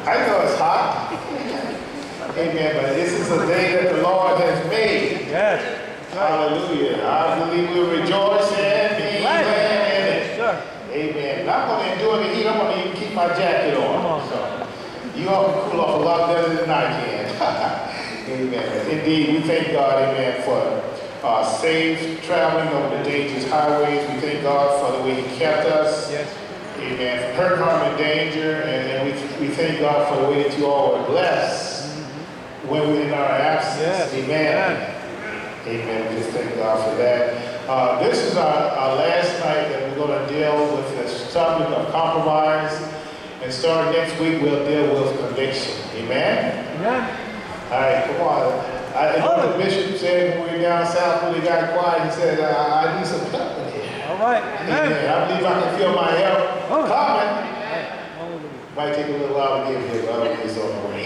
I know it's hot. Amen. But this is a day that the Lord has made. Yes. Hallelujah. I believe we'll rejoice and be glad in it. Sure. Amen. And I'm going to endure the heat. I'm going to even keep my jacket on. So you all can cool off a lot better than I can. Amen. Indeed, we thank God, amen, for safe traveling over the dangerous highways. We thank God for the way He kept us. Yes. Amen. From hurt, harm, and danger. And we thank God for the way that you all were blessed when we were in our absence. Yes. Amen. Amen. We just thank God for that. This is our last night that we're going to deal with the subject of compromise. And starting next week, we'll deal with conviction. Amen? Amen. All right, come on. I know the bishop said when we were down south, when he got quiet, he said, I need some help in here. All right. Amen. Amen. I believe I can feel my help coming. Hallelujah. Might take a little while to get here, but it's on the way.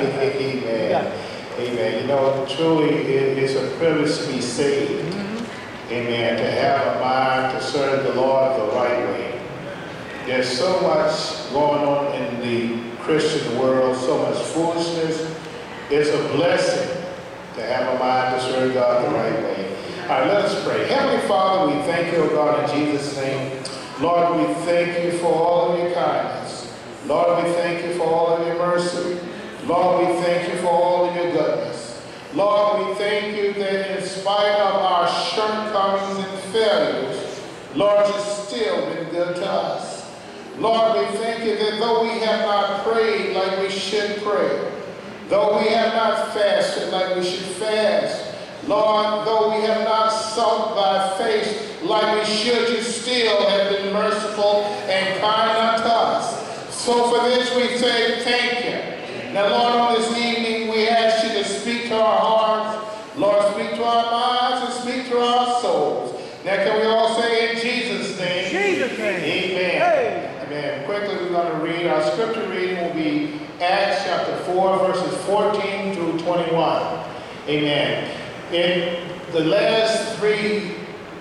Amen. Amen. You know, truly, it's a privilege to be saved. Amen. To have a mind to serve the Lord the right way. There's so much going on in the Christian world, so much foolishness. It's a blessing to have a mind to serve God the right way. All right, let us pray. Heavenly Father, we thank you, O God, in Jesus' name. Lord, we thank you for all of your kindness. Lord, we thank you for all of your mercy. Lord, we thank you for all of your goodness. Lord, we thank you that in spite of our shortcomings and failures, Lord, you've still been good to us. Lord, we thank you that though we have not prayed like we should pray, though we have not fasted like we should fast, Lord, though we have not sought thy face like we should, you still have been merciful and kind unto us. So for this we say thank you. Now, Lord, on this evening we ask you to speak to our hearts. Lord, speak to our minds and speak to our souls. Now, can we all say in Jesus' name? Jesus' name. Amen. Hey. Amen. Quickly, we're going to read. Our scripture reading will be Acts chapter 4, verses 14 through 21. Amen. In the last three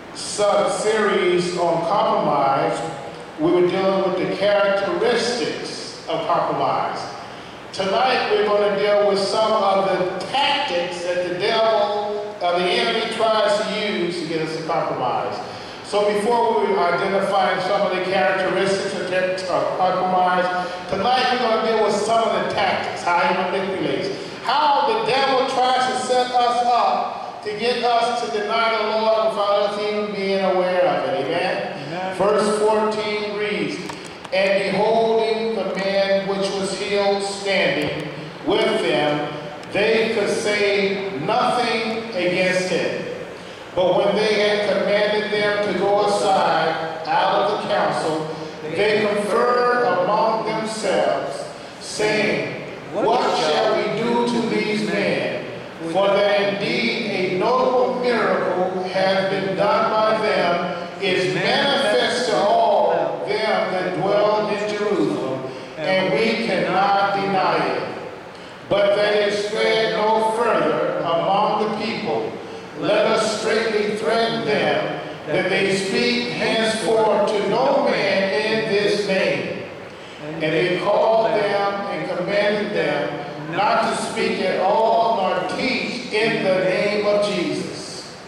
sub-series on compromise, we were dealing with the characteristics of compromise. Tonight, we're going to deal with some of the tactics that the devil, the enemy, tries to use to get us to compromise. So before we identify some of the characteristics of compromise, tonight we're going to deal with some of the tactics, how he manipulates, how the devil tries to set us up to get us to deny the Lord without us even being aware of it. Amen? Amen. Verse 14 reads, and beholding the man which was healed standing with them, they could say nothing against him. But when they had commanded them to go aside out of the council, they conferred among themselves, saying, what shall we do to these men? For that indeed a notable miracle has been done by them, is manifest to all them that dwell in Jerusalem, and we cannot deny it. But that it spread no further among the people, let us straightly threaten them that they speak henceforth to no man in this name. And they called them and commanded them not to speak at all nor teach in the name of Jesus.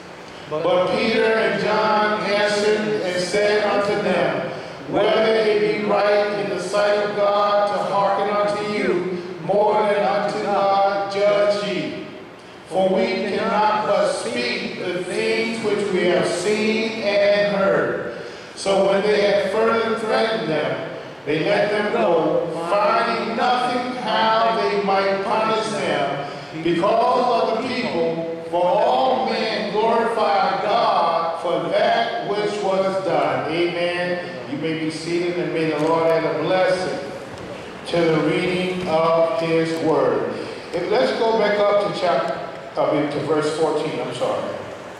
But Peter and John answered and said unto them, whether it be right in the sight of God to hearken unto you more than unto God, judge ye. For we cannot but speak the things which we have seen and heard. So when they had further threatened them, they let them go, finding nothing how they might punish them because of the people, for all men glorify God for that which was done. Amen. You may be seated, and may the Lord add a blessing to the reading of his word. Let's go back up to verse 14, I'm sorry.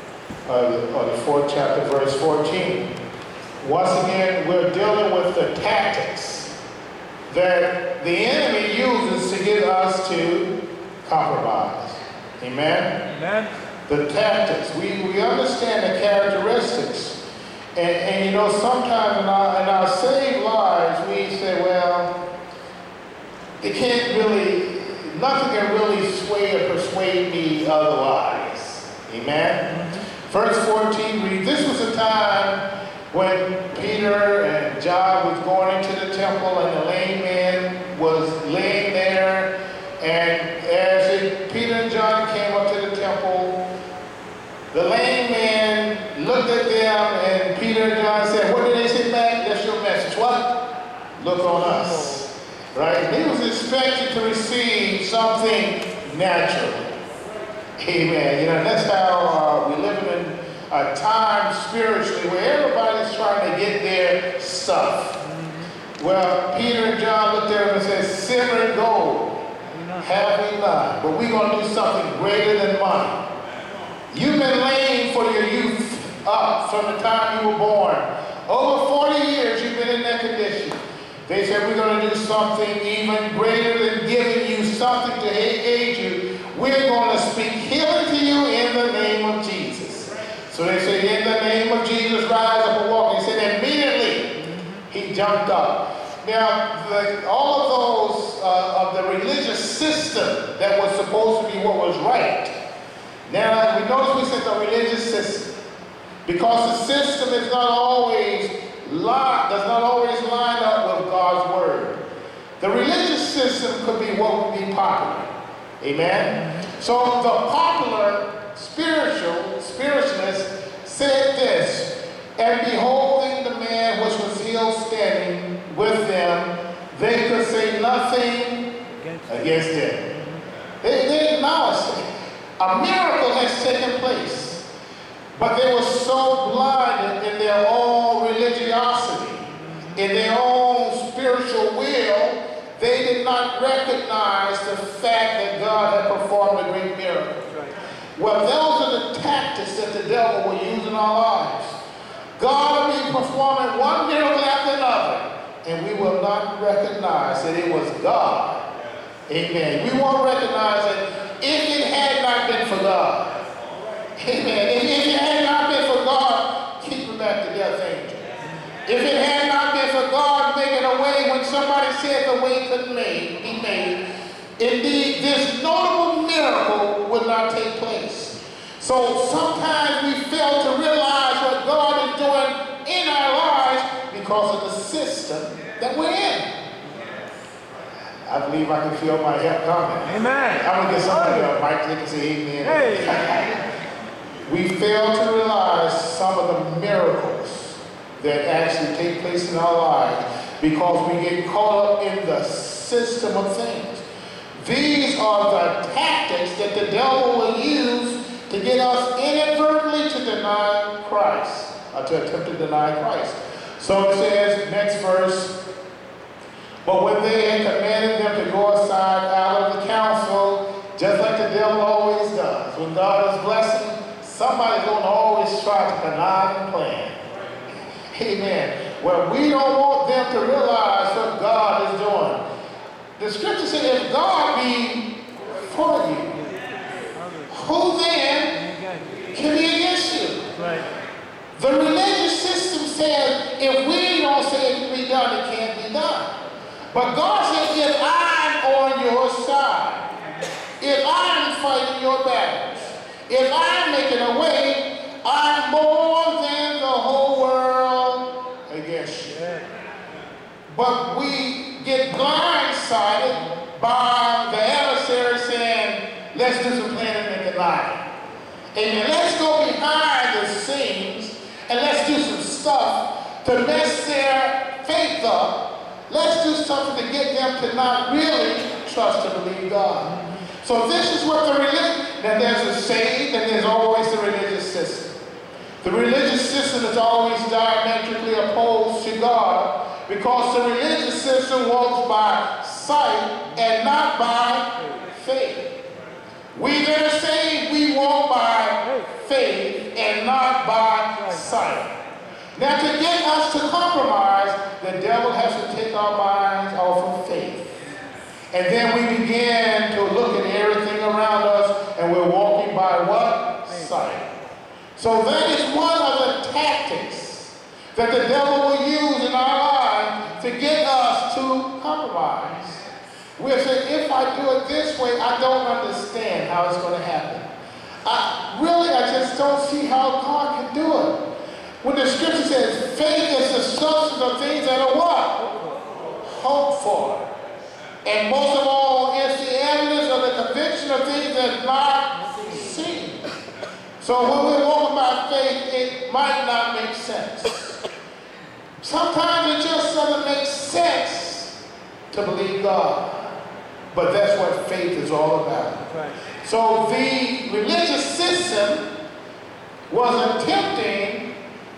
The fourth chapter, verse 14. Once again, we're dealing with the tactics that the enemy uses to get us to compromise. Amen? Amen. The tactics. We understand the characteristics. And you know, sometimes in our saved lives, we say, well, It can't really, nothing can really sway or persuade me otherwise. Amen? Verse 14 reads, this was a time when Peter and John was going into the temple and the lame man was laying there. And as Peter and John came up to the temple, the lame man looked at them and Peter and John said, what did they say back? That's your message. What? Look on us. Right? And he was expected to receive something natural. Amen. You know, that's how we live in a time spiritually where everybody's trying to get their stuff. Well, Peter and John looked at him and said, silver and gold have we none, but we're going to do something greater than money. You've been laying for your youth up from the time you were born. Over 40 years you've been in that condition. They said, we're going to do something even greater than giving you something to aid you. We're going to speak healing to you in the name of Jesus. So they said, in the name of Jesus, rise up and walk. He said, immediately he jumped up. Now, all of those of the religious system that was supposed to be what was right. Now, we notice we said the religious system because the system is not always does not always line up with God's word. The religious system could be what would be popular. Amen? So the popular spiritualists said this, and beholding the man which was healed standing with them, they could say nothing against him. They acknowledged it. A miracle has taken place. But they were so blinded in their own religiosity, in their own spiritual will, they did not recognize the fact that God had performed a great miracle. Well, those are the tactics that the devil will use in our lives. God will be performing one miracle after another, and we will not recognize that it was God. Amen. We won't recognize it if it had not been for God. Amen. If it had not been for God, keep back the death angel. If it had not been for God making a way when somebody said the way couldn't be made, indeed this notable miracle would not take place. So sometimes we fail to realize what God is doing in our lives because of the system that we're in. I believe I can feel my help coming. Amen. I'm going to get somebody else. Mike, they can say amen. Hey. We fail to realize some of the miracles that actually take place in our lives because we get caught up in the system of things. These are the tactics that the devil will use to get us inadvertently to deny Christ, or to attempt to deny Christ. So it says, next verse, but when they had commanded them to go aside out of the council, just like the devil always does, when God is blessing, somebody's going to always try to connive and plan. Amen. Well, we don't want them to realize what God is doing. The scripture says, if God be for you, who then can be against you? Right. The religious system says, if we don't say it can be done, it can't be done. But God says, if I'm on your side, if I'm fighting your battles, if I'm making a way, I'm more than the whole world against you. But we get blindsided by the adversary saying, let's do some planning and conniving. Amen. Let's go behind the scenes and let's do some stuff to mess their faith up. Let's do something to get them to not really trust and believe God. So this is what the religion, now there's a saved and there's always the religious system. The religious system is always diametrically opposed to God because the religious system walks by sight and not by faith. We that are saved, we walk by faith and not by sight. Now to get us to compromise, the devil has to take our minds off of faith. And then we begin to look at everything around us and we're walking by what? Sight. So that is one of the tactics that the devil will use in our lives to get us to compromise. We'll say, if I do it this way, I don't understand how it's going to happen. I just don't see how God can do it. When the scripture says, faith is the substance of things that are what? Hoped for. And most of all, it's the evidence or the conviction of things that are not seen. So when we're walking by faith, it might not make sense. Sometimes it just doesn't make sense to believe God. But that's what faith is all about. Right. So the religious system was attempting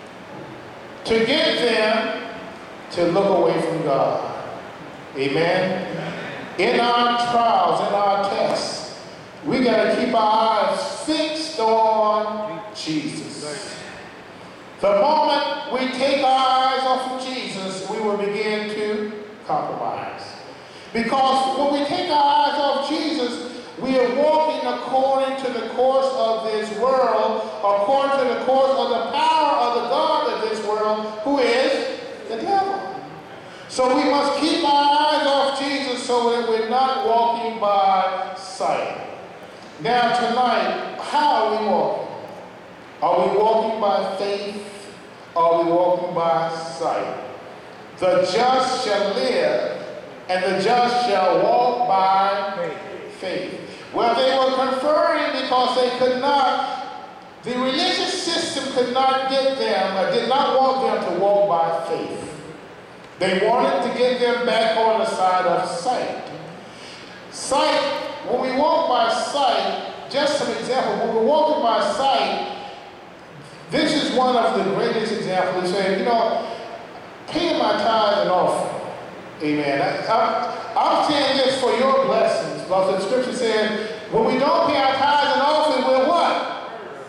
to get them to look away from God. Amen? In our trials, in our tests, we got to keep our eyes fixed on Jesus. The moment we take our eyes off of Jesus, we will begin to compromise. Because when we take our eyes off Jesus, we are walking according to the course of this world, according to the course of the power of the God of this world, who is the devil. So we must keep our eyes off Jesus so that we're not walking by sight. Now tonight, how are we walking? Are we walking by faith? Are we walking by sight? The just shall live, and the just shall walk by faith. Well, they were conferring because they could not, the religious system could not get them, or did not want them to walk by faith. They wanted to get them back on the side of sight. Sight, when we walk by sight, just some example, when we're walking by sight, this is one of the greatest examples. They say, paying my tithe and offering. Amen. I'm saying this for your blessings, because the scripture says, when we don't pay our tithes and offering, we're what?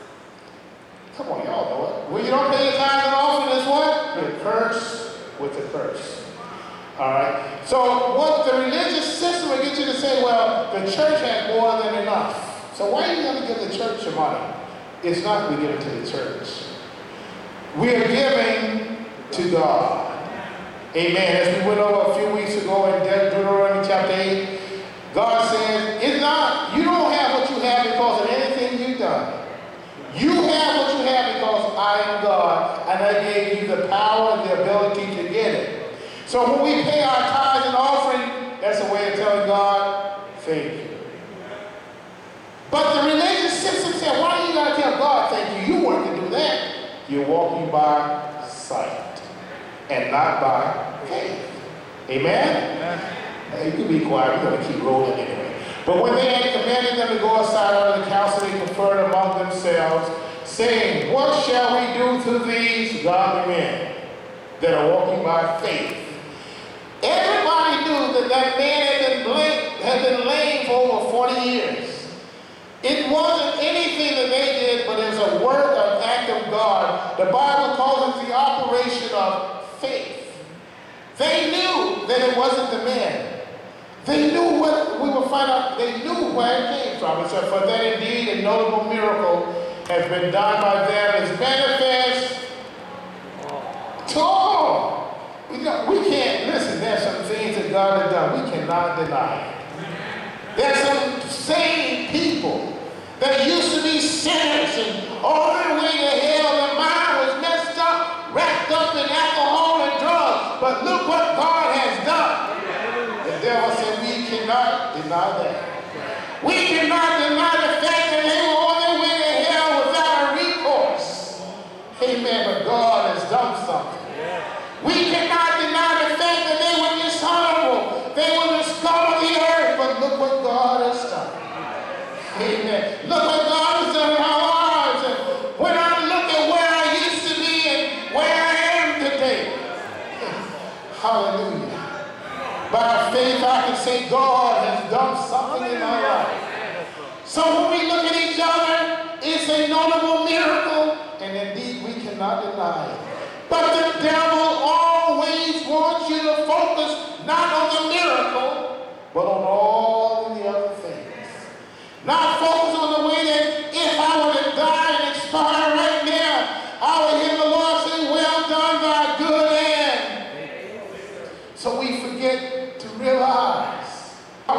Come on, y'all know it. When you don't pay your tithes and offering, it's what? You're cursed with a curse. All right? So what the religious system will get you to say, well, the church has more than enough. So why are you going to give the church your money? It's not we give it to the church. We are giving to God. Amen. As we went over a few weeks ago in Deuteronomy chapter 8, God says, it's not, you don't have what you have because of anything you've done. You have what you have because I am God, and I gave you the power and the ability to get it. So when we pay our tithes and offering, that's a way of telling God, thank you. But the religious system said, why do you got to tell God thank you? You want to do that. You're walking by sight and not by faith. Amen? Amen. Now, you can be quiet. We're going to keep rolling anyway. But when they had commanded them to go aside out of the council, they conferred among themselves, saying, what shall we do to these godly men that are walking by faith? Everybody knew that that man had been lame for over 40 years. It wasn't anything that they did, but it was a work, an act of God. The Bible calls it the operation of faith. They knew that it wasn't the men. They knew what we will find out. They knew where it came from. It said, for that indeed a notable miracle has been done by them is manifest to all. We can't, listen, there's some things that God has done. We cannot deny it. There's some saved people that used to be sinners and on their way to hell. Their mind was messed up, wrapped up in alcohol and drugs. But look what God has done. The devil said we cannot deny that. We cannot deny the fact that they were on their way to hell without a recourse. Amen. But God has done something. We cannot deny the fact that they were dishonorable. They were the scum of the earth. But look what God has done. Amen. Look what God has done in our lives. And when I look at where I used to be and where I am today, hallelujah. By faith, I can say God has done something in my life. So when we look at each other, it's a notable miracle, and indeed we cannot deny it. But the devil always wants you to focus not on the miracle, but on all the other things. Not focus on the way that if I were to die and expire right now, I would hear the Lord say, well done, thy good end. So we forget to realize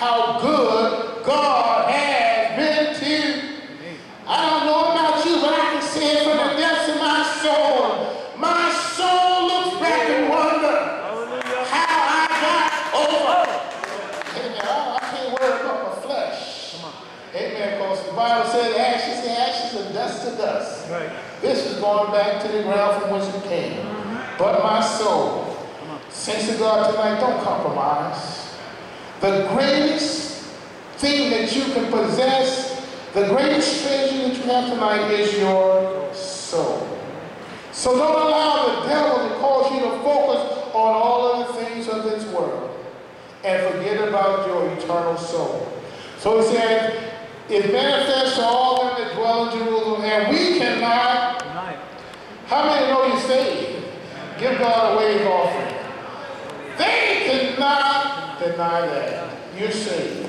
how good God has been to you. I don't know about you, but I can say it from the depths of my soul. My soul looks back and wonders how I got over. Amen. I can't worry about my flesh. Amen. Because the Bible says ashes to ashes and dust to dust. Right. This is going back to the ground from which it came. But my soul, saints of God tonight, don't compromise. The greatest thing that you can possess, the greatest treasure that you have tonight is your soul. So don't allow the devil to cause you to focus on all of the things of this world and forget about your eternal soul. So he said, it manifests to all them that dwell in Jerusalem, and we cannot. Tonight. How many know you're saved? Give God a wave offering. They cannot deny that. You're saved.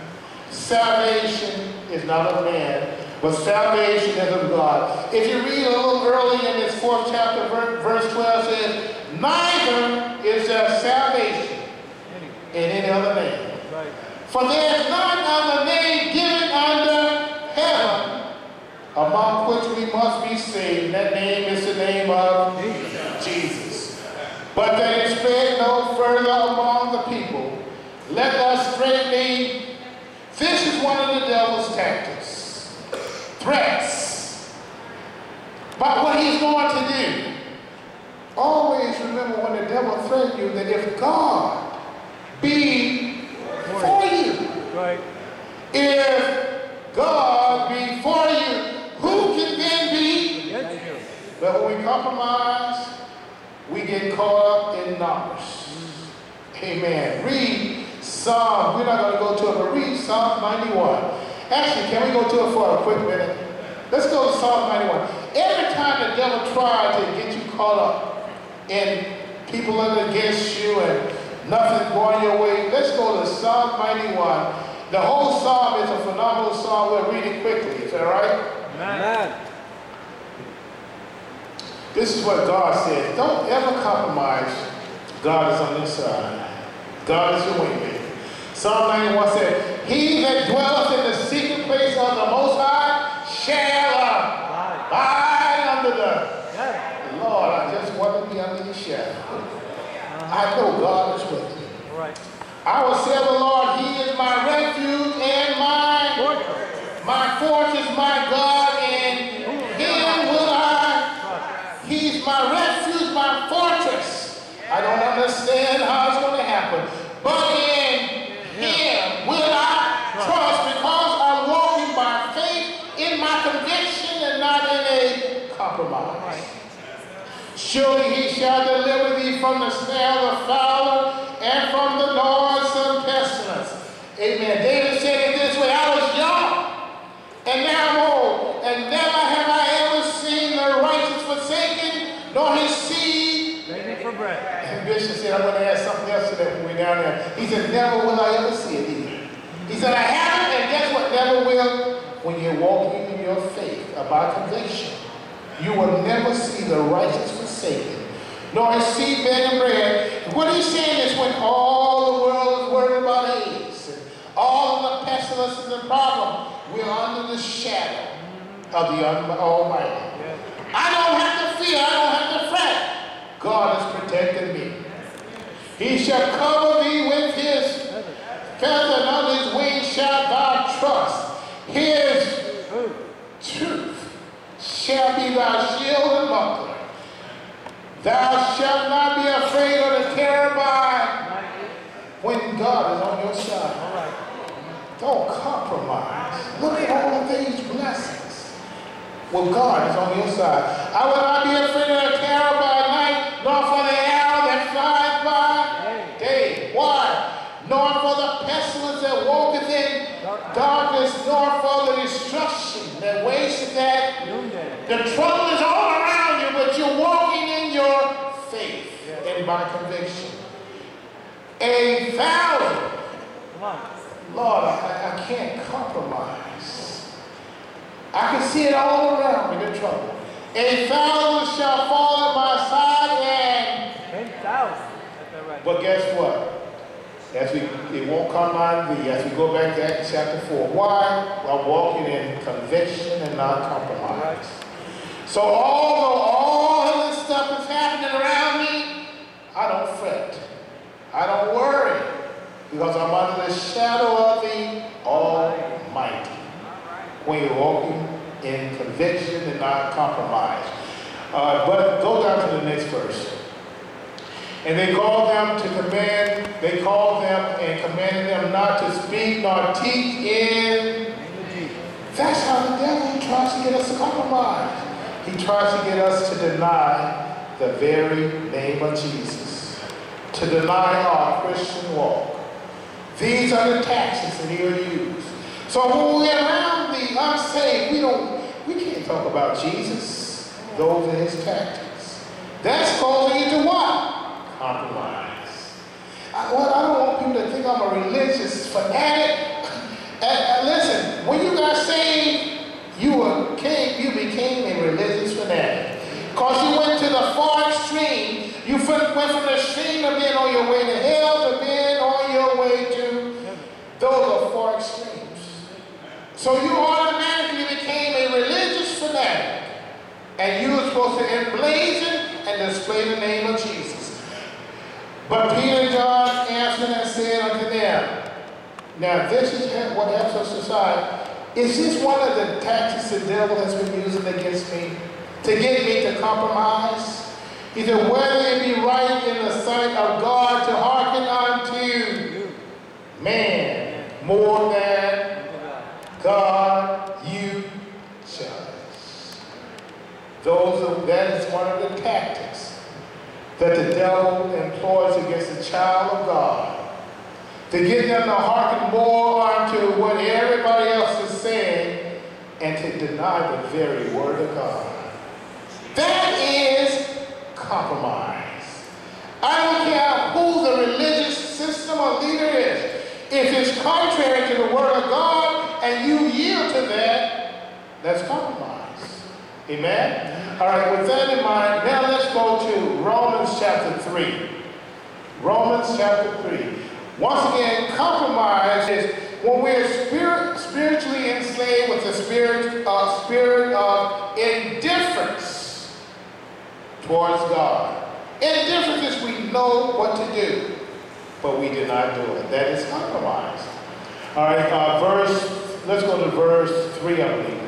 Salvation is not of man, but salvation is of God. If you read a little early in this 4th chapter, verse 12 says, neither is there salvation in any other name. Right. For there is none other name given under heaven among which we must be saved. That name is the name of Jesus. But that it spread no further among the people. Let us straightly. This is one of the devil's tactics. Threats. But what he's going to do. Always remember when the devil threatens you that if God be for you. Right. If God be for you, who can then be? But when we compromise, we get caught up in numbers. Amen. Read Psalm. We're not going to go to it, but read Psalm 91. Actually, can we go to it for a quick minute? Let's go to Psalm 91. Every time the devil tries to get you caught up in people are against you and nothing going your way, let's go to Psalm 91. The whole psalm is a phenomenal psalm. We'll read it quickly. Is that right? Amen. This is what God says. Don't ever compromise. God is on your side. God is your wingman. Psalm 91 said, he that dwelleth in the secret place of the Most High shall abide under the Lord. I just want to be under your shadow. I know God is with you. Right. I will say of the Lord, he is my refuge and my fortress, my God, and him will I. He's my refuge, my fortress. I don't understand how it's going to happen, but in him will I trust, because I'm walking by faith in my conviction and not in a compromise. Surely he shall deliver thee from the snare of the fowler and from the noisome pestilence. Amen. David said it this way, I was young, and now I'm old, and never have I ever seen the righteous forsaken, nor his seed Begging for bread. And Bishop said, I'm going to add something else to that when we're down there. He said, never will I ever see it either. He said, I haven't, and guess what? Never will. When you're walking in your faith about conviction, you will never see the righteous forsaken, nor his seed begging bread. What he's saying is when all the world is worried about AIDS, and all of the pestilence and the problem, we're under the shadow of the Almighty. I don't have to fear, I don't have to fret. God has protected me. He shall cover thee with his feather, and on his wings shalt thou trust. His truth shall be thy shield and buckler. Thou shalt not be afraid of the terror by when God is on your side. Don't compromise. Look at all of these blessings. Well, God is on your side. I will not be afraid of the terror by night, nor for the arrow that flies by day. Why? Nor for the pestilence that walketh in darkness, nor for the destruction that wasteth at noonday. The trouble is all around you, but you're walking in your faith and by conviction. 1,000. Lord, I can't compromise. I can see it all around me, the trouble. 1,000 shall fall at my side and 10,000. but guess what? It won't come on thee, as we go back to Acts chapter 4. Why? While walking in conviction and not compromise. So although all of this stuff is happening around me, I don't fret. I don't worry, because I'm under the shadow of the Almighty. When you're walking in conviction and not compromise. But go down to the next verse. And they called them and commanded them not to speak nor teach in. That's how the devil tries to get us to compromise. He tries to get us to deny the very name of Jesus, to deny our Christian walk. These are the tactics that he'll use. So when we're around the unsaved, we can't talk about Jesus. Those are his tactics. That's causing you to what? Compromise. I don't want people to think I'm a religious fanatic. Listen, when you got saved, you became a religious fanatic. Because you went to the far extreme. You went from the extreme of being on your way to hell to being on your way to those are far extremes. So you automatically became a religious fanatic. And you were supposed to emblazon and display the name of Jesus. But Peter and John answered and said unto them, now this is what helps us decide. Is this one of the tactics the devil has been using against me? To get me to compromise? He said, whether it be right in the sight of God to hearken unto man more than God you judge. That is one of the tactics that the devil employs against the child of God, to get them to hearken more unto what everybody else is saying and to deny the very word of God. That is compromise. I don't care who the religious system or leader is. If it's contrary to the word of God and you yield to that, that's compromise. Amen? All right, with that in mind, now let's go to Romans chapter 3. Romans chapter 3. Once again, compromise is when we're spiritually enslaved with the spirit of indifference towards God. Indifference is we know what to do, but we did not do it. That is compromise. All right, let's go to verse 3, I believe.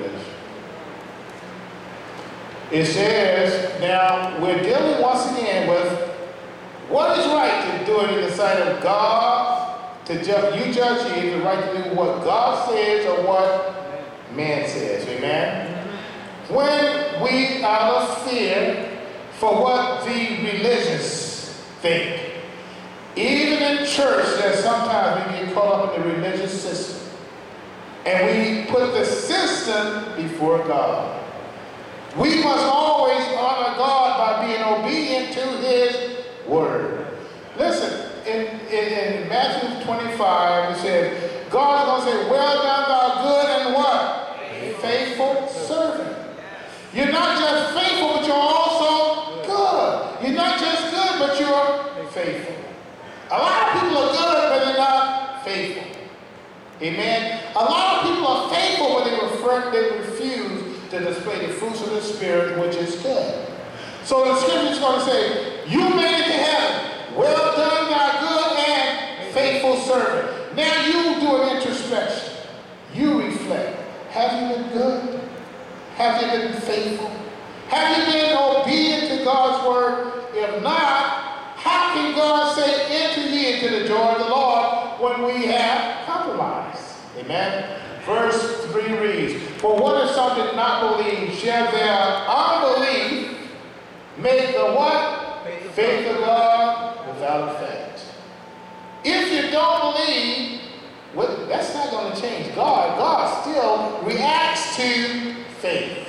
It says, now we're dealing once again with what is right to do it in the sight of God. You judge ye the right to do what God says or what man says. Amen? When we out of fear for what the religious think. Even in church, that sometimes we get caught up in the religious system. And we put the system before God. We must always honor God by being obedient to his word. Listen, in Matthew 25, it says, God's going to say, well done, thou good and what? Faithful servant. You're not just faithful, but you're also good. You're not just good, but you're faithful. A lot of people are good, but they're not faithful. Amen? A lot of people are faithful, but they refuse to display the fruits of the Spirit, which is good. So the scripture is going to say, you made it to heaven. Well done, thy good and faithful servant. Now you do an introspection. You reflect. Have you been good? Have you been faithful? Have you been obedient to God's word? If not, how can God say, enter ye into the joy of the Lord when we have compromised? Amen? Verse 3 reads, for what if some did not believe? Shall their unbelief make the what? Faith of God without effect? If you don't believe, that's not going to change God. God still reacts to faith.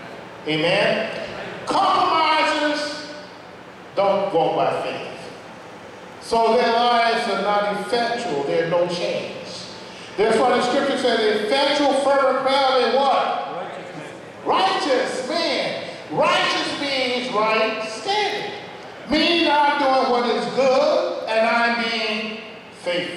Amen? Compromisers don't walk by faith. So their lives are not effectual. There's no change. That's why the scripture says the effectual fervent prayer is what? Righteous man. Righteous means right standing. Meaning I'm doing what is good and I'm being faithful.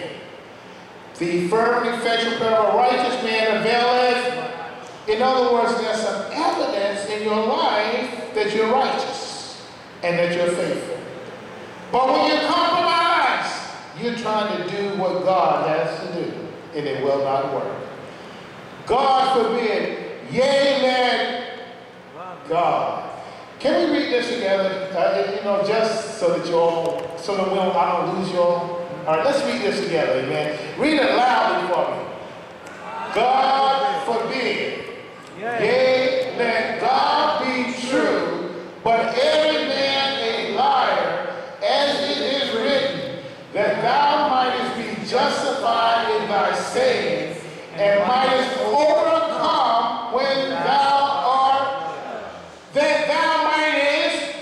The firm, effectual prayer of a righteous man availeth. In other words, there's some evidence in your life that you're righteous and that you're faithful. But when you compromise, you're trying to do what God has to do, and it will not work. God forbid. Yea, let God. Can we read this together? Just so that I don't lose you all. All right, let's read this together, amen. Read it loudly for me. God forbid. Yea, let God be true, but every man a liar, as it is written, that thou mightest be justified in thy saying, and mightest overcome when thou art, that thou mightest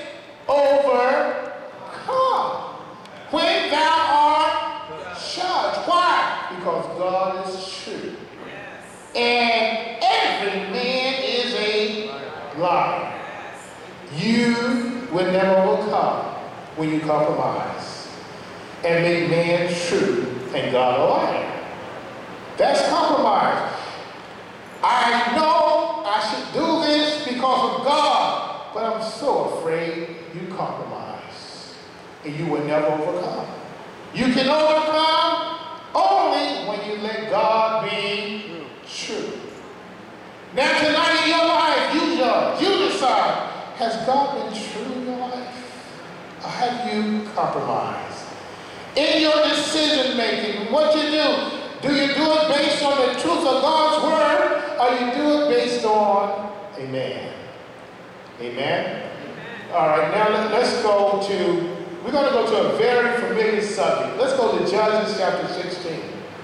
overcome when thou art judged. Why? Because God is true. And every man is a liar. You will never overcome when you compromise and make man true and God a liar. That's compromise. I know I should do this because of God, but I'm so afraid you compromise and you will never overcome. You can overcome only when you let God be true. Now tonight in your life, you judge, you decide, has God been true in your life? Or have you compromised? In your decision making, what you do you do it based on the truth of God's word, or you do it based on a man? Amen? All right, now let's go to, we're going to go to a very familiar subject. Let's go to Judges chapter 16.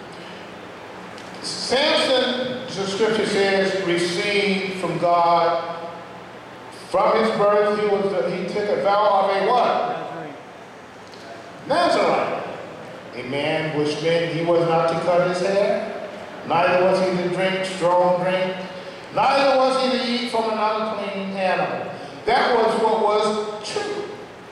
Samson, the scripture says, received from God. From his birth, he took a vow of a what? Nazarite. A man which meant he was not to cut his hair, neither was he to drink strong drink, neither was he to eat from an unclean animal. That was what was true.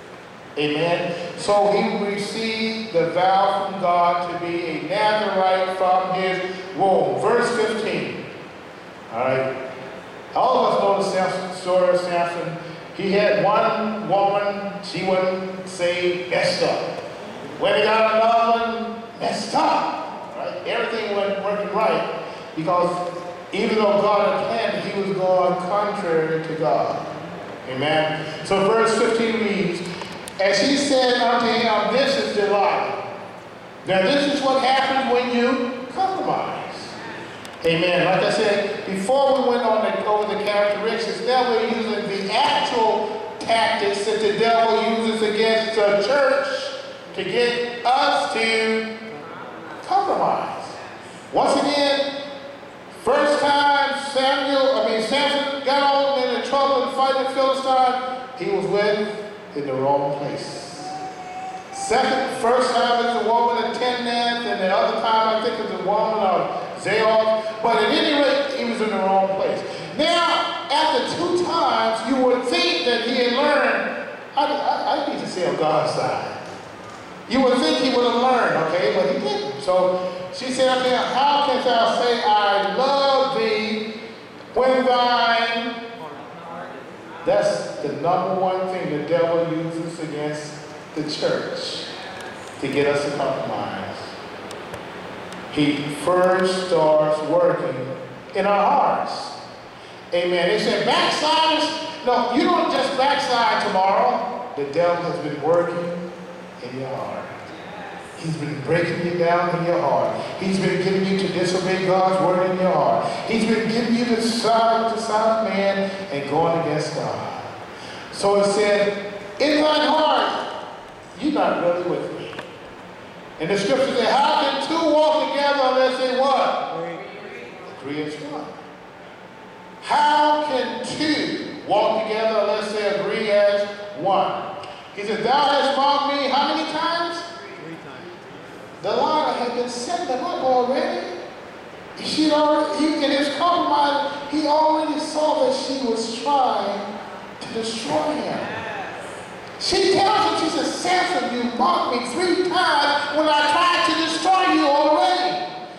Amen. So he received the vow from God to be a Nazarite from his womb. Verse 15. All right. All of us know the story of Samson. He had one woman, she wouldn't say messed up. When he got another one, messed up. Right? Everything went working right because even though God had planned, he was going contrary to God. Amen. So verse 15 reads, as he said unto him, this is Delilah. Now this is what happens when you compromise. Amen. Like I said, before we went over the characteristics, now we're using the actual tactics that the devil uses against the church to get us to compromise. Once again, first time Samson got all into trouble and fighting the Philistine, he was in the wrong place. First time is the woman of Timnath, and the other time I think it's the woman of Zaoth. But at any rate, he was in the wrong place. Now, after 2 times, you would think that he had learned. I need to say on God's side. You would think he would have learned, okay, but he didn't. So she said, okay, how canst thou say, I love thee, when thine... That's the number one thing the devil uses against the church to get us to compromise. He first starts working in our hearts. Amen. They said, backsliders, no, you don't just backslide tomorrow. The devil has been working in your heart. He's been breaking you down in your heart. He's been getting you to disobey God's word in your heart. He's been getting you to side with the side of man and going against God. So it said, in thine heart, you're not really with me. And the scripture says, how can 2 walk together unless they what? Agree as one. How can 2 walk together unless they agree as one? He said, thou hast mocked me how many times? 3 times. Delilah had been setting them up already. She already, in his compromise, he already saw that she was trying to destroy him. She tells him, she says, Samson, you mocked me 3 times when I tried to destroy you already.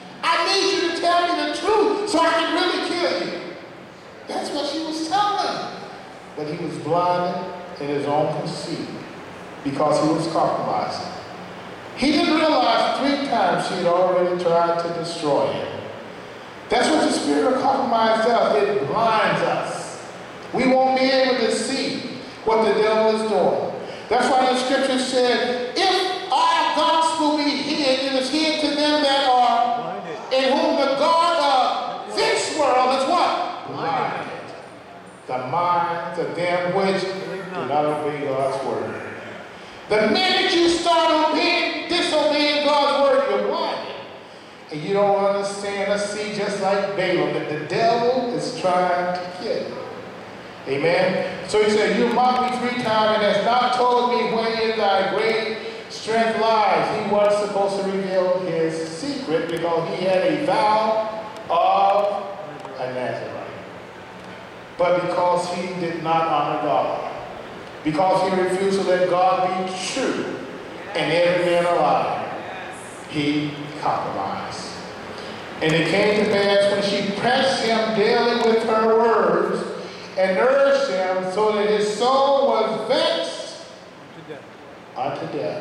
he was blinded in his own conceit because he was compromising. He didn't realize 3 times he had already tried to destroy him. That's what the spirit of compromise does. It blinds us. We won't be able to see what the devil is doing. That's why the scripture said, if our gospel be hid, it is hid to them that are in whom the God of this world is what? Blinded. The minds of them which do not obey God's word. The minute you start disobeying God's word, you're blinded. And you don't understand or see, just like Balaam, that the devil is trying to kill you. Amen? So he said, you mocked me 3 times and has not told me wherein thy great strength lies. He wasn't supposed to reveal his secret because he had a vow of a Nazarite. But because he did not honor God, because he refused to let God be true and every man a liar, he compromised. And it came to pass when she pressed him daily with her words and urged him so that his soul was vexed unto death.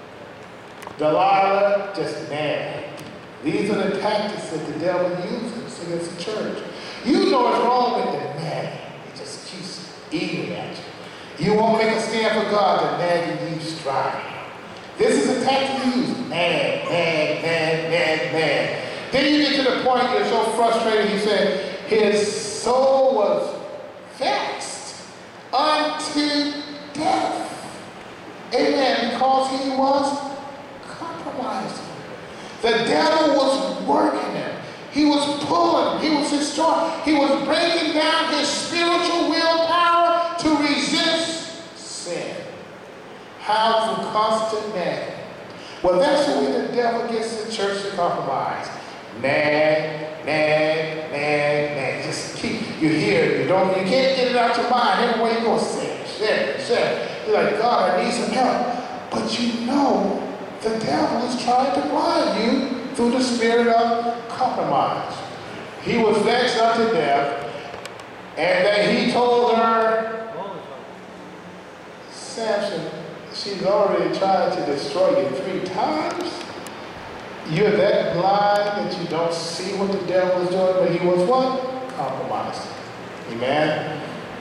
Delilah just nagged. These are the tactics that the devil uses against the church. You know what's wrong with the nagging. It just keeps eating at you. You won't make a stand for God, the nagging you striving. This is a tactic you use. Nag, nag, nag, nag, nag. Then you get to the point you're so frustrated, he said, his soul was vexed unto death. Amen. Because he was compromising. The devil was working him. He was pulling. He was destroying. He was breaking down his spiritual willpower to resist sin. How? Through constant nagging. Well, that's the way the devil gets the church to compromise. Nag, nag, nag, nag. Just keep, you hear it, you can't get it out your mind. Everywhere you go, say it. You're like, God, I need some help. But you know the devil is trying to blind you through the spirit of compromise. He was vexed unto death, and then he told her, Samson, she's already tried to destroy you 3 times. You're that blind that you don't see what the devil is doing, but he was what? Compromising. Amen.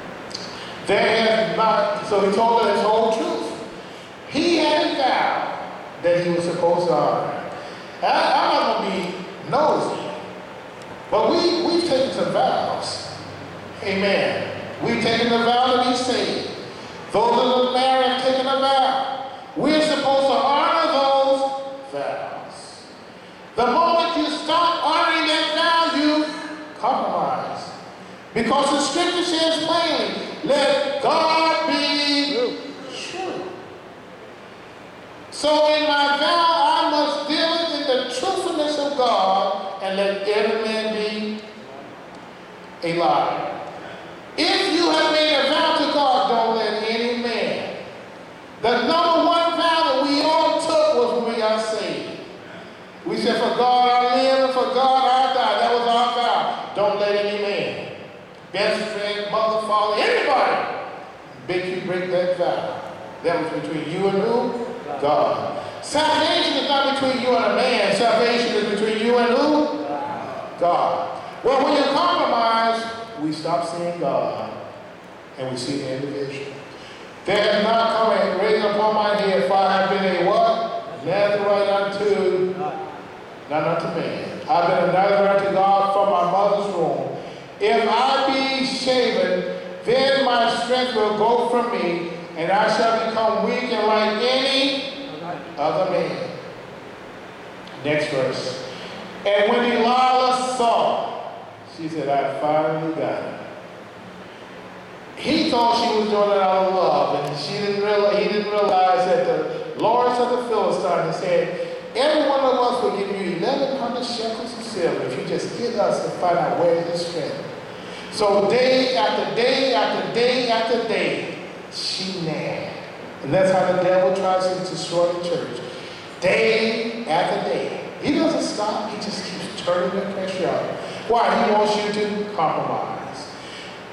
So he told her his whole truth. He had a vow that he was supposed to honor. I'm not going to be nosy, but we've taken some vows. Amen. We've taken the vow to be saved. Those that are married have taken a vow. We're supposed to honor those vows. The moment you stop honoring that vow, you compromise. Because the scripture says plainly, let God be true. So in my vow, I must deal in the truthfulness of God and let every man be a liar. If you have made a vow to God, don't let any man. The number 1 vow that we all took was when we got saved. We said, for God I live and for God I die. That was our vow. Don't let any man, best friend, mother, father, anybody, make you break that vow. That was between you and who? God. Salvation is not between you and a man. Salvation is between you and who? God. Well, when you compromise, we stop seeing God and we see the individual. There has not come a raise upon my head, for I have been a what? Nazarite unto, not unto man. I've been a Nazarite unto God from my mother's womb. If I be shaven, then my strength will go from me, and I shall become weak and like any other man. Next verse. And when Delilah saw, she said, I finally got it. He thought she was doing it out of love, and he didn't realize that the lords of the Philistines said, every one of us will give you 1,100 shekels of silver if you just get us to find out where his strength. So day after day after day after day, she nagged. And that's how the devil tries to destroy the church. Day after day. He doesn't stop. He just keeps turning the pressure up. Why? He wants you to compromise.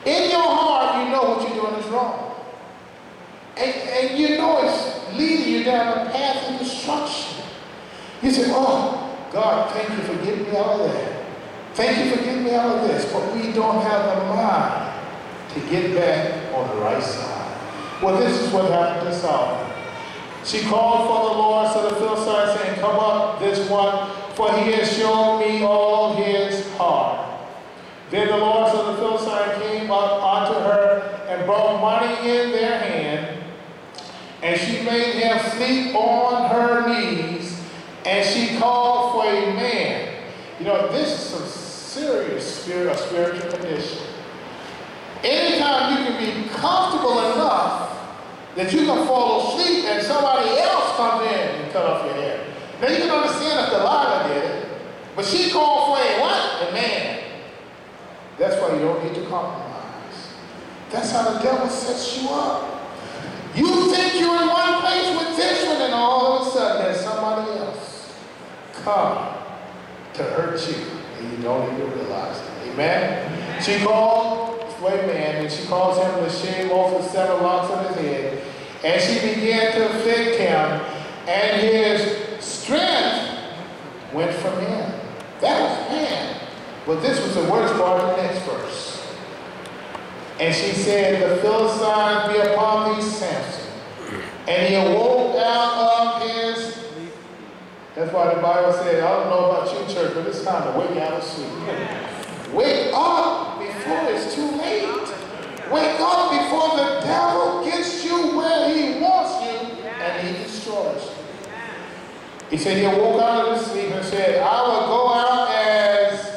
In your heart, you know what you're doing is wrong. And you know it's leading you down a path of destruction. You say, oh, God, thank you for getting me out of that. Thank you for getting me out of this. But we don't have the mind to get back on the right side. Well, this is what happened to Solomon. She called for the Lord, so the Philistine saying, come up, this one, for he has shown me all his heart. Then the Lord, so the Philistine came up unto her and brought money in their hand, and she made him sleep on her knees, and she called for a man. You know, this is some serious spiritual condition. Anytime you can be comfortable enough that you can fall asleep and somebody else comes in and cut off your hair. Now you can understand if Delilah did it, but she called for a what? A man. That's why you don't need to compromise. That's how the devil sets you up. You think you're in one place with this one, and all of a sudden there's somebody else come to hurt you, and you don't even realize it. Amen? She called for a man, and she caused him to shave off the 7 locks of his head, and she began to afflict him, and his strength went from him. That was man. But this was the worst part of the next verse. And she said, the Philistines be upon thee, Samson. And he awoke out of his... That's why the Bible said, I don't know about you, church, but it's time to wake out of sleep. Wake up before it's too late. Wake up before the devil gets you where he wants you and he destroys you. He said he awoke out of his sleep and said, I will go out as...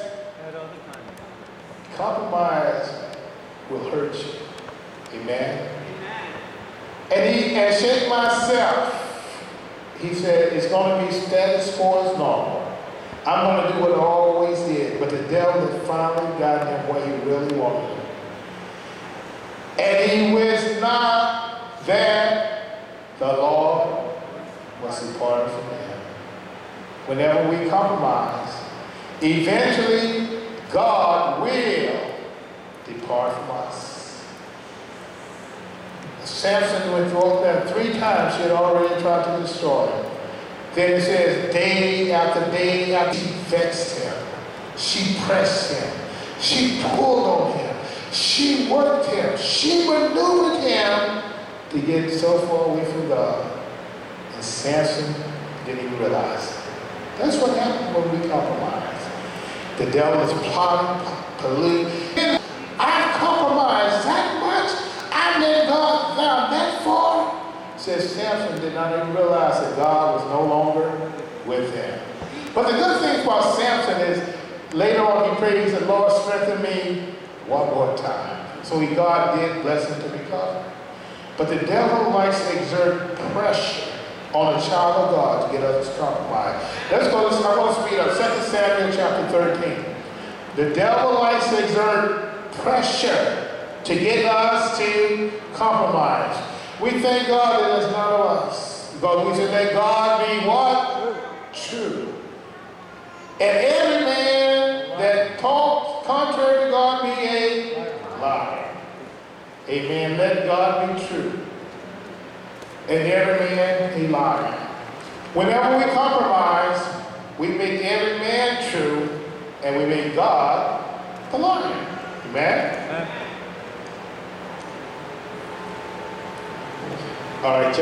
Compromise will hurt you. Amen? And shake myself. He said, it's going to be status quo as normal. I'm going to do what I always did. But the devil had finally gotten him where he really wanted him. And he was not that the Lord was departed from him. Whenever we compromise, eventually God will depart from us. Samson went through them 3 times. She had already tried to destroy him. Then it says, day after day after, she vexed him. She pressed him. She pulled on him. She worked him. She maneuvered him to get so far away from God. And Samson didn't even realize it. That's what happens when we compromise. The devil is plotting, polluting. I've compromised that much. I let God down that far. Says Samson did not even realize that God was no longer with him. But the good thing about Samson is later on he prayed, he said, Lord, strengthen me one more time. So God did bless him to recover. But the devil likes to exert pressure on a child of God to get us to compromise. Let's go, I want to speed up. 2 Samuel chapter 13. The devil likes to exert pressure to get us to compromise. We thank God that it's not of us. But we should let God be what? True. And every man that talks contrary to God be a liar. Amen. Let God be true. And every man a liar. Whenever we compromise, we make every man true, and we make God the liar. Amen? All right,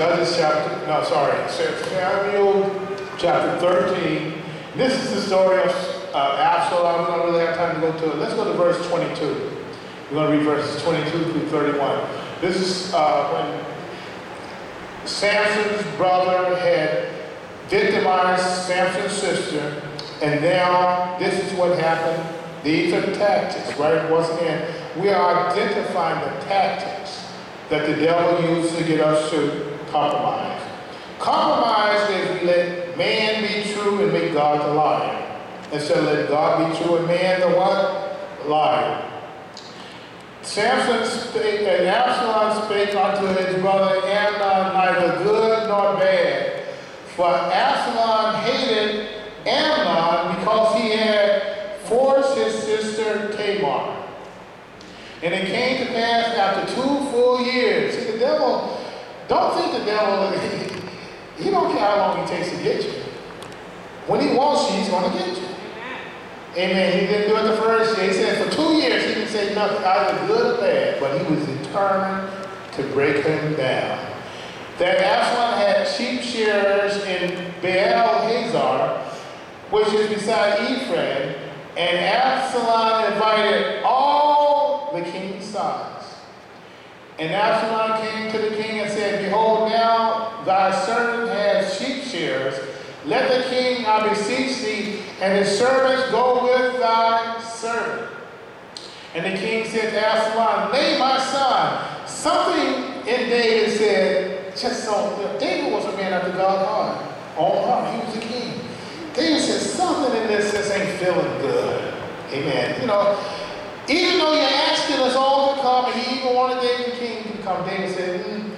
Samuel chapter 13. This is the story of Absalom. We don't really have time to go to it. Let's go to verse 22. We're going to read verses 22 through 31. This is when Samson's brother had victimized Samson's sister, and now this is what happened. These are tactics, right? Once again, we are identifying the tactics that the devil uses to get us to compromise. Compromise is we let man be true and make God the liar. Instead of let God be true and man the what? Liar. Samson spake, and Absalom spake unto his brother Amnon, neither good nor bad. For Absalom hated Amnon because he had forced his sister Tamar. And it came to pass after 2 full years. See, the devil, don't think the devil, he don't care how long he takes to get you. When he wants you, he's going to get you. Amen. He didn't do it the first year. He said for 2 years he didn't say nothing, either good or bad, but he was determined to break him down. That Absalom had sheep shearers in Baal Hazor, which is beside Ephraim, and Absalom invited all the king's sons. And Absalom came to the king and said, Behold, now thy servant has sheep shearers. Let the king, I beseech thee, and his servants go with thy servant. And the king said to Absalom, Nay, my son. Something in David said, just so, David was a man after God's heart. Own heart, he was a king. David said, something in this just ain't feeling good. Amen. You know, even though you're asking us all to come, and he even wanted David the king to come, David said,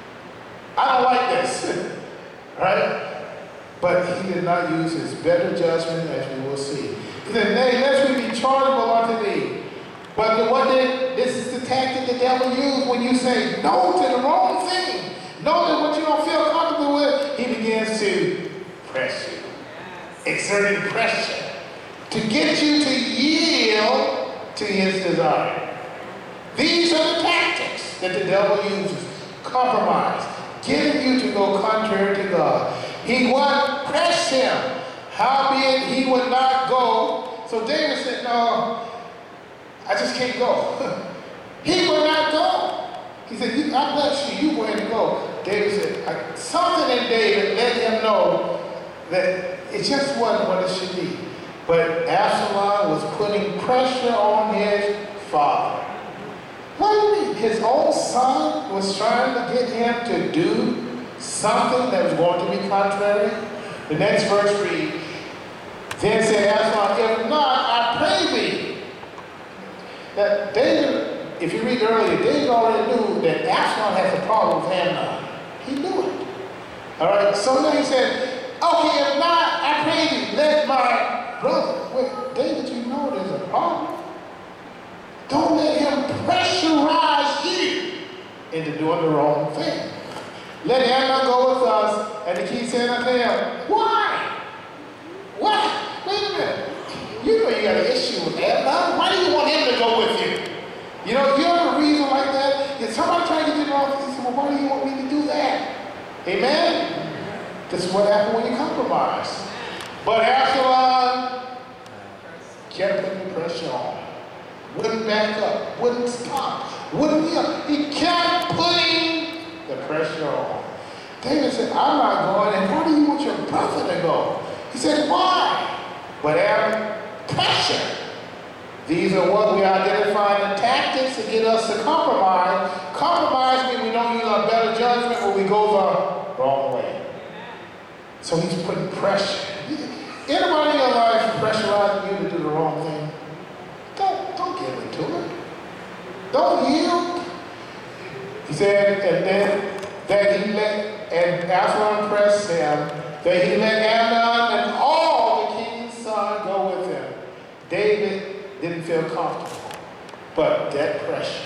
I don't like this. Right? But he did not use his better judgment, as we will see. He said, Nay, lest we be chargeable unto thee. But this is the tactic the devil used when you say no to the wrong thing. No to what you don't feel comfortable with. He begins to press you. Exerting pressure to get you to yield to his desire. These are the tactics that the devil uses. Compromise. Getting you to go contrary to God. He would press him. Howbeit he would not go. So David said, no, I just can't go. He would not go. He said, I bless you, you go ahead and go. David said, something in David let him know that it just wasn't what it should be. But Absalom was putting pressure on his father. What do you mean? His own son was trying to get him to do something that was going to be contrary? The next verse reads, Then said Absalom, If not, I pray thee. That David, if you read earlier, David already knew that Absalom has a problem with Amnon. He knew it. All right, so then he said, okay, if not, I pray thee, let my brother. Wait, David, you know there's a problem. Don't let him pressurize you into doing the wrong thing. Let Amnon go with us. And the king said unto him, why? What? Wait a minute. You know you got an issue with Amnon. Why do you want him to go with you? You know, you have a reason like that. If somebody trying to get you the wrong thing, you say, well, why do you want me to do that? Amen? This is what happened when you compromise. But Absalom kept putting pressure on. Wouldn't back up. Wouldn't stop. Wouldn't yield. He kept putting the pressure on. David said, I'm not going, and why do you want your brother to go? He said, why? But pressure. These are what we identify in the tactics to get us to compromise. Compromise means we don't use our better judgment or we go the wrong way. So he's putting pressure. Anybody in your life pressurizing you to do the wrong thing? Don't give into it. Don't yield. He said, and then that he let, and Absalom pressed him, that he let Amnon and all the king's son go with him. David didn't feel comfortable, but that pressure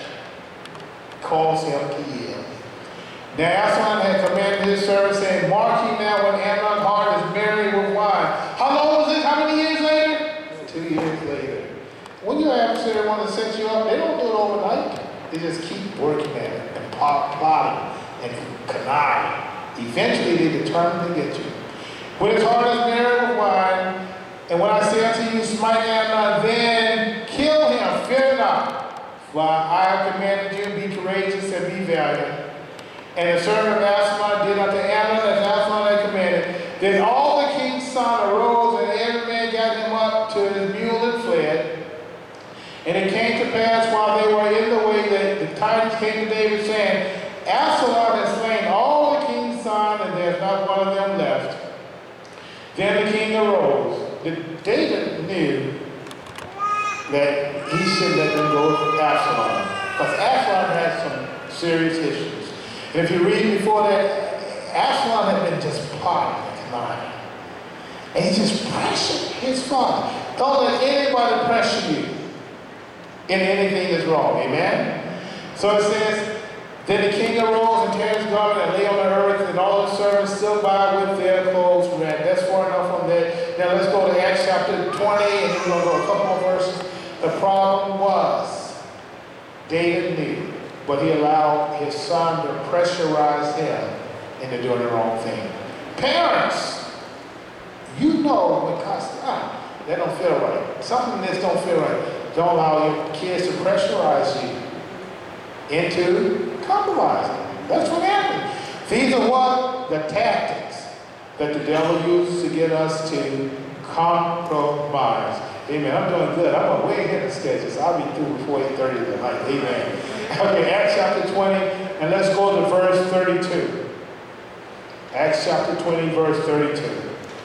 caused him to yield. Now Absalom had commanded his servants, saying, Mark ye now when Amnon's heart is merry with wine. How long was it? How many years later? 2 years later. When your adversary wants to set you up, they don't do it overnight. They just keep working at it and plotting and conniving. Eventually they determine to get you. When his heart is merry with wine, and when I say unto you, smite Amnon, then kill him, fear not. For I have commanded you, be courageous and be valiant. And the servant of Absalom did unto Amnon as Absalom had commanded. Then all the king's son arose, and every man got him up to his mule and fled. And it came to pass while they were in the way that the tidings came to David, saying, Absalom has slain all the king's sons, and there is not one of them left. Then the king arose. David knew that he should let them go with Absalom, because Absalom had some serious issues. And if you read before that, Absalom had been just plotting and conniving. And he just pressured his father. Don't let anybody pressure you in anything that's wrong. Amen? So it says, then the king arose and tear his garment and lay on the earth, and all the servants stood by with their clothes rent. That's far enough from there. Now let's go to Acts chapter 20, and then we're going to go a couple more verses. The problem was, David knew, but he allowed his son to pressurize him into doing the wrong thing. Parents, you know when that don't feel right. Something that don't feel right. Don't allow your kids to pressurize you into compromising. That's what happened. These are what? The tactics that the devil uses to get us to compromise. Amen. I'm doing good. I'm way ahead of schedule, so I'll be through before 8:30 tonight. Amen. Okay, Acts chapter 20, and let's go to verse 32. Acts chapter 20, verse 32.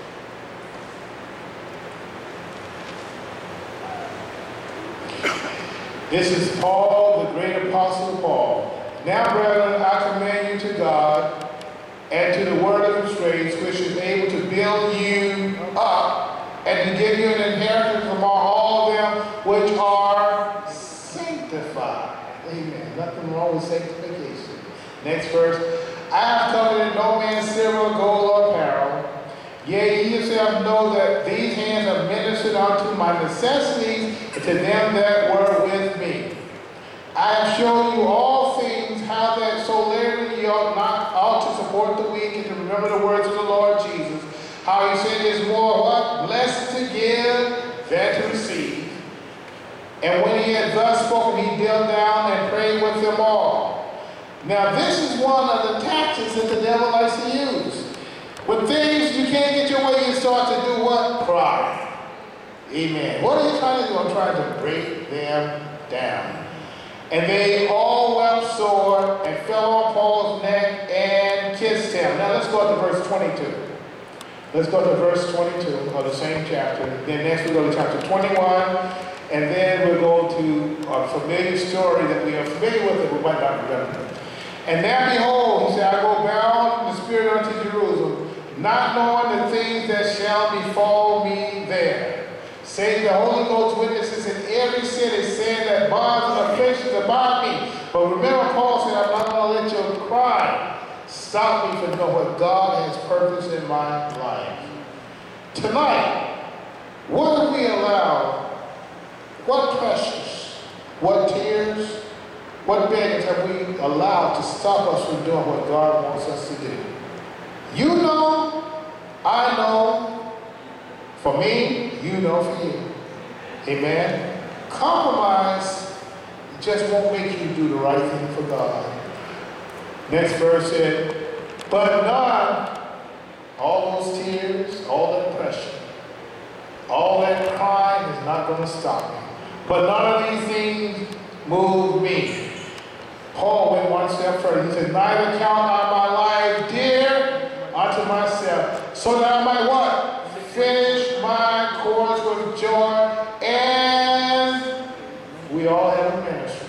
This is Paul, the great apostle Paul. Now, brethren, I commend you to God and to the word of his grace, which is able to build you up and to give you an inheritance among all them which are sanctified. Amen. Nothing wrong with sanctification. Next verse. I have coveted no man's silver, gold, or apparel. Yea, ye yourselves know that these hands have ministered unto my necessities to them that were with me. I have shown you all things, how that so laboring ye ought to support the weak and to remember the words of the Lord Jesus, how he said it is more what? Blessed to give than to receive. And when he had thus spoken, he knelt down and prayed with them all. Now this is one of the tactics that the devil likes to use. When things you can't get your way, you start to do what? Cry. Amen. What are you trying to do? I'm trying to break them down. And they all wept sore and fell on Paul's neck and kissed him. Now let's go to verse 22. Let's go to verse 22 of the same chapter. Then next we go to chapter 21. And then we'll go to a familiar story that we are familiar with that we might not remember. And now behold, he said, I go bound in the spirit unto Jerusalem, not knowing the things that shall befall me there. Saying the Holy Ghost witnesses in every city, saying that bonds and afflictions abide me. But remember, Paul said, I'm not going to let your cry stop me from knowing what God has purposed in my life. Tonight, what have we allowed? What pressures, what tears, what beggars have we allowed to stop us from doing what God wants us to do? You know, I know, for me, you know for you. Amen? Compromise just won't make you do the right thing for God. Next verse said, but none, all those tears, all that pressure, all that crying is not going to stop me. But none of these things move me. Paul went one step further. He said, neither count I my life dear unto myself, so that I might what? Finish my course with joy. And we all have a ministry.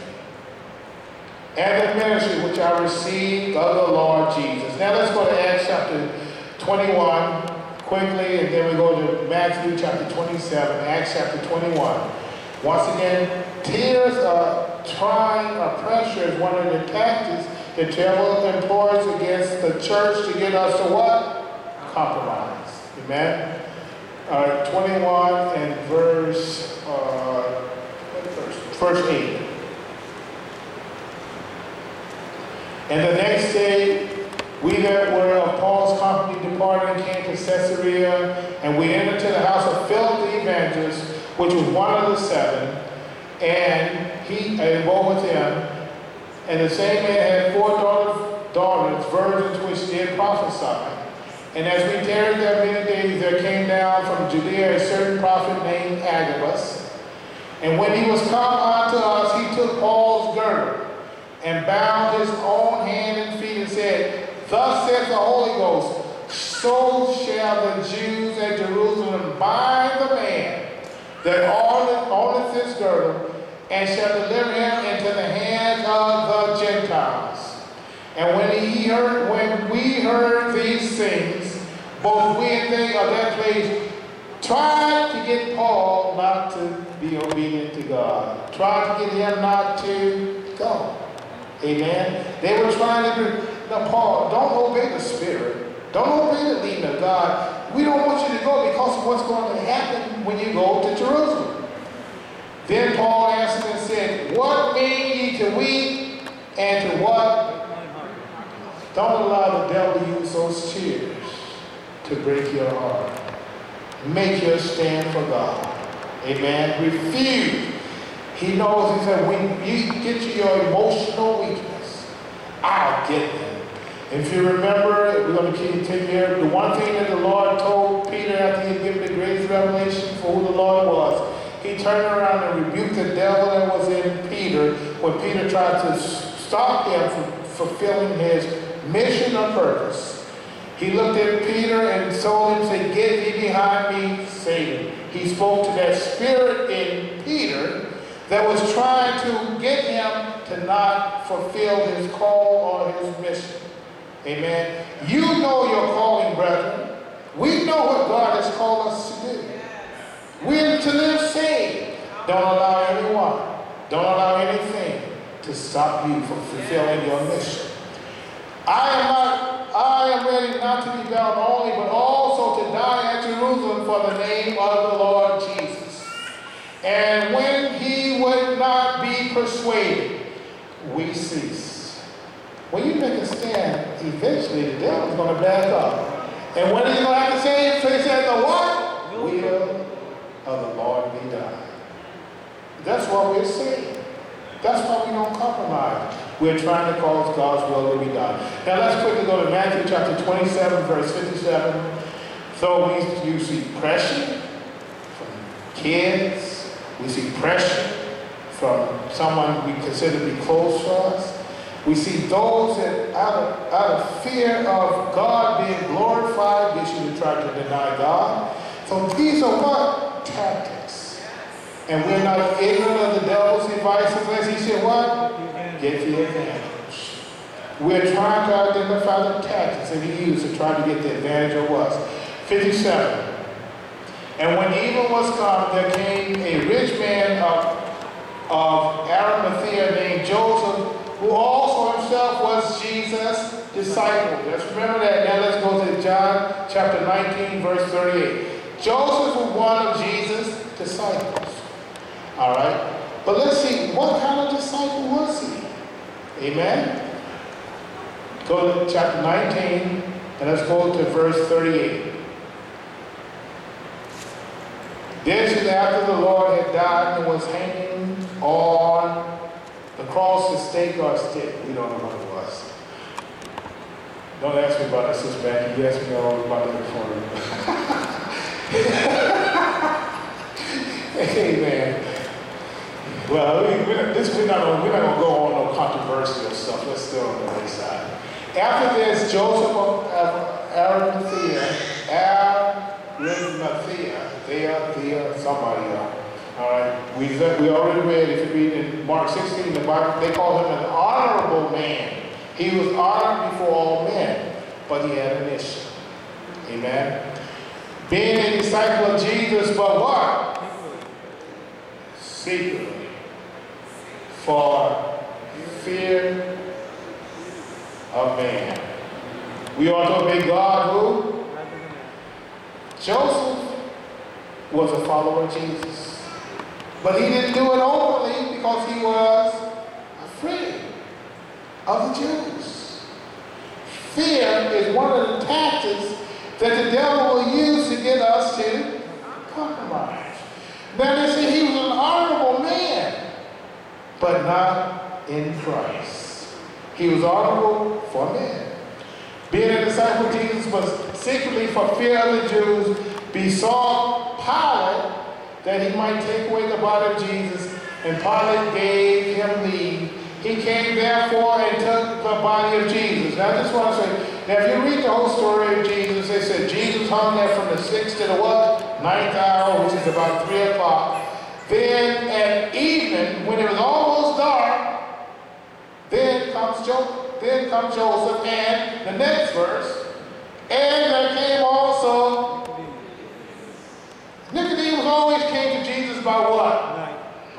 And the ministry which I received of the Lord Jesus. Now let's go to Acts chapter 21 quickly, and then we go to Matthew chapter 27, Acts chapter 21. Once again, tears of trying or pressure is one of the tactics the devil employs against the church to get us to what? Compromise. Amen? 21 and verse 8. And the next day, we that were of Paul's company departed and came to Caesarea, and we entered to the house of Philip the evangelist, which was one of the seven, and he involved with him. And the same man had 4 daughters, virgins, which did prophesy. And as we tarried there many days, there came down from Judea a certain prophet named Agabus. And when he was come unto us, he took Paul's girdle and bound his own hand and feet and said, thus saith the Holy Ghost, so shall the Jews at Jerusalem bind the man that owneth this girdle, and shall deliver him into the hands of the Gentiles. And when we heard these things, both we and they of that place tried to get Paul not to be be obedient to God. Tried to get him not to go. Amen. They were trying to do, now Paul, don't obey the Spirit. Don't obey the leading of God. We don't want you to go because of what's going to happen when you go to Jerusalem. Then Paul answered and said, what mean ye to weep and to what? Don't allow the devil to use those tears to break your heart. Make your stand for God. Amen. Refuse. He knows, he said, when you get to your emotional weakness, I'll get them. If you remember, we're going to continue here. The one thing that the Lord told Peter after he had given the greatest revelation for who the Lord was, he turned around and rebuked the devil that was in Peter when Peter tried to stop him from fulfilling his mission or purpose. He looked at Peter and told him, said, get thee behind me, Satan. He spoke to that spirit in Peter that was trying to get him to not fulfill his call or his mission. Amen. You know your calling, brethren. We know what God has called us to do. We're to live saved. Don't allow anyone, don't allow anything to stop you from fulfilling your mission. I am ready not to be bound only, but also to die at Jerusalem for the name of the Lord Jesus. And when he would not be persuaded, we cease. When you make a stand, eventually the devil's going to back up. And what is he going to have to say? So he said, the what? Will of the Lord be done. That's what we're saying. That's why we don't compromise. We're trying to cause God's will to be done. Now let's quickly go to Matthew chapter 27, verse 57. So you see pressure from kids. We see pressure from someone we consider to be close to us. We see those that out of fear of God being glorified, get you to try to deny God. So these are what? Tactics. And we're not ignorant of the devil's devices, as he said, what? Get the advantage. We're trying to identify the tactics that he used to try to get the advantage of us. 57. And when evil was come, there came a rich man of Arimathea named Joseph, who also himself was Jesus' disciple. Let's remember that. Now let's go to John chapter 19, verse 38. Joseph was one of Jesus' disciples. All right? But let's see, what kind of disciple was he? Amen? Go to chapter 19, and let's go to verse 38. This is after the Lord had died and was hanging on the cross, the stake or stick. We don't know what it was. Don't ask me about that, Sister Becky. You asked me all about that before. Amen. Well, we're not going to go on no controversial stuff. Let's stay on the wayside. After this, Joseph of Arimathea, somebody else. All right, we already read, if you read in Mark 16, the Bible, they call him an honorable man. He was honored before all men, but he had a mission. Amen. Being a disciple of Jesus, but what? Secretly. For fear of man. We ought to obey God who? Joseph was a follower of Jesus. But he didn't do it openly because he was afraid of the Jews. Fear is one of the tactics that the devil will use to get us to compromise. Now they say he was an honorable man, but not in Christ. He was honorable for men. Being a disciple of Jesus, but secretly for fear of the Jews, besought Pilate that he might take away the body of Jesus, and Pilate gave him leave. He came therefore and took the body of Jesus. Now I just want to say, now if you read the whole story of Jesus, they said Jesus hung there from the 6th to the what? 9th hour, which is about 3 o'clock. Then at evening, when it was almost dark, then comes Joseph, and the next verse, and there came also Nicodemus always came to Jesus by what?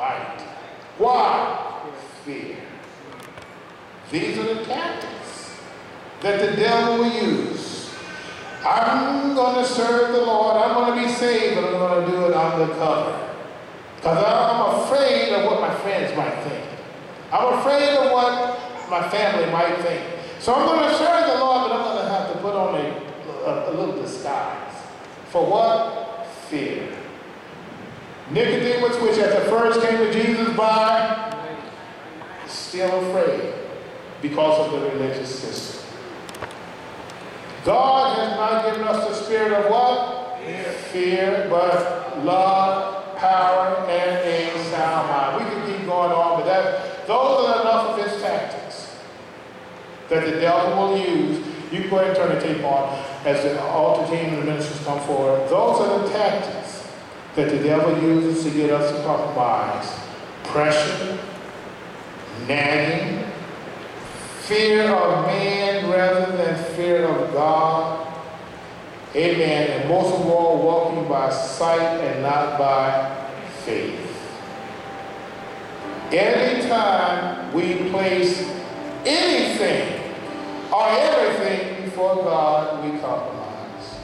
might. Why? Fear. These are the tactics that the devil will use. I'm going to serve the Lord. I'm going to be saved, but I'm going to do it undercover. Because I'm afraid of what my friends might think. I'm afraid of what my family might think. So I'm going to serve the Lord, but I'm going to have to put on a little disguise. For what? Fear. Nicodemus, which at the first came to Jesus by, still afraid because of the religious system. God has not given us the spirit of what? Fear, but love, power, and a sound mind. We can keep going on, but those are enough of his tactics that the devil will use. You can go ahead and turn the tape on as the altar team and the ministers come forward. Those are the tactics that the devil uses to get us to compromise. Pressure, nagging, fear of man rather than fear of God. Amen. And most of all, walking by sight and not by faith. Anytime we place anything or everything before God, we compromise.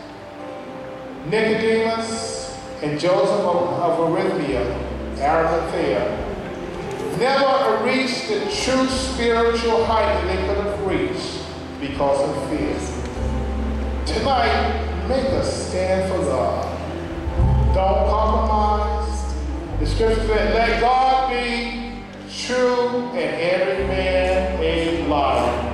Nicodemus and Joseph of Arimathea, never reached the true spiritual height that they could have reached because of fear. Tonight, make us stand for God. Don't compromise. The scripture said, let God be true and every man a liar.